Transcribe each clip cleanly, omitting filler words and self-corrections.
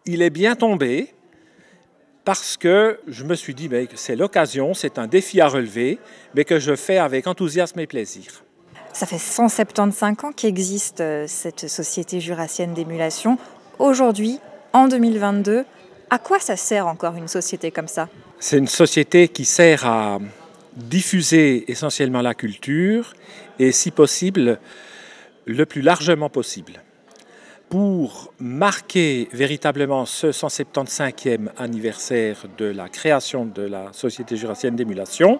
Il est bien tombé parce que je me suis dit que c'est l'occasion, c'est un défi à relever, mais que je fais avec enthousiasme et plaisir. Ça fait 175 ans qu'existe cette société jurassienne d'émulation. Aujourd'hui, en 2022, à quoi ça sert encore une société comme ça ? C'est une société qui sert à diffuser essentiellement la culture et, si possible, le plus largement possible. Pour marquer véritablement ce 175e anniversaire de la création de la Société jurassienne d'émulation,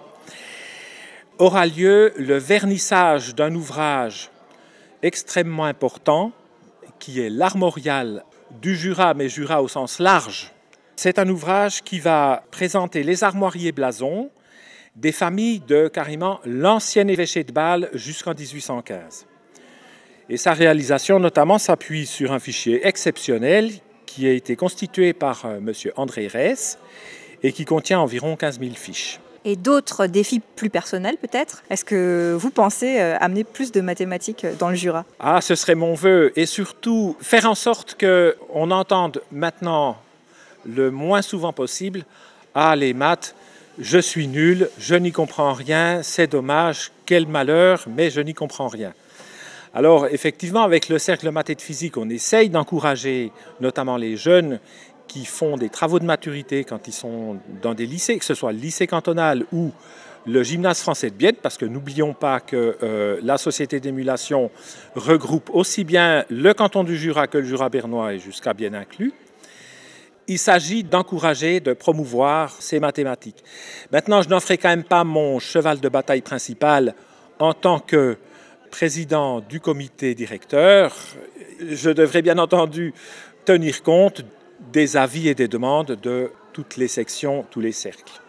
aura lieu le vernissage d'un ouvrage extrêmement important qui est l'Armorial du Jura, mais Jura au sens large. C'est un ouvrage qui va présenter les armoiriers blasons des familles de carrément l'ancien évêché de Bâle jusqu'en 1815. Et sa réalisation notamment s'appuie sur un fichier exceptionnel qui a été constitué par M. André Reyes et qui contient environ 15 000 fiches. Et d'autres défis plus personnels peut-être ? Est-ce que vous pensez amener plus de mathématiques dans le Jura ? Ah, ce serait mon vœu. Et surtout, faire en sorte qu'on entende maintenant le moins souvent possible « Ah, les maths, je suis nul, je n'y comprends rien, c'est dommage, quel malheur, mais je n'y comprends rien ». Alors, effectivement, avec le Cercle Maths et de Physique, on essaye d'encourager notamment les jeunes qui font des travaux de maturité quand ils sont dans des lycées, que ce soit le lycée cantonal ou le gymnase français de Bienne, parce que n'oublions pas que la société d'émulation regroupe aussi bien le canton du Jura que le Jura bernois et jusqu'à Bienne inclus. Il s'agit d'encourager, de promouvoir ces mathématiques. Maintenant, je n'en ferai quand même pas mon cheval de bataille principal en tant que président du comité directeur. Je devrais bien entendu tenir compte des avis et des demandes de toutes les sections, tous les cercles.